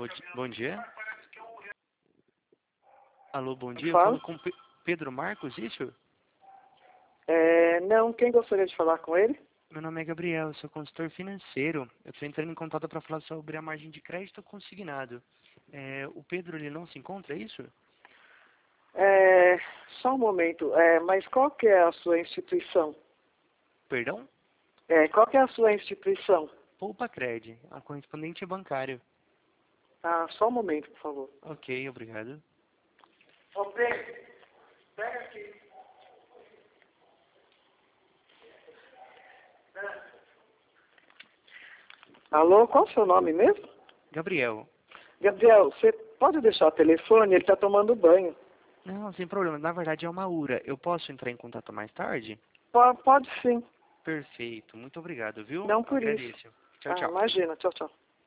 Bom dia. Alô, bom dia. Eu Fala. falo com Pedro Marcos, isso? Não, quem gostaria de falar com ele? Meu nome é Gabriel, eu sou consultor financeiro. Eu estou entrando em contato para falar sobre a margem de crédito consignado. O Pedro, ele não se encontra, é isso? Só um momento. Mas qual que é a sua instituição? Perdão? Qual que é a sua instituição? Poupa Cred, a correspondente bancário. Ah, só um momento, por favor. Ok, obrigado. Ô, Pedro, pega aqui. Alô, qual é o seu nome mesmo? Gabriel. Gabriel, você pode deixar o telefone? Ele está tomando banho. Não, sem problema. Na verdade é uma URA. Eu posso entrar em contato mais tarde? Pode sim. Perfeito. Muito obrigado, viu? Não por isso. Agradeço. Tchau, tchau. Imagina. Tchau, tchau.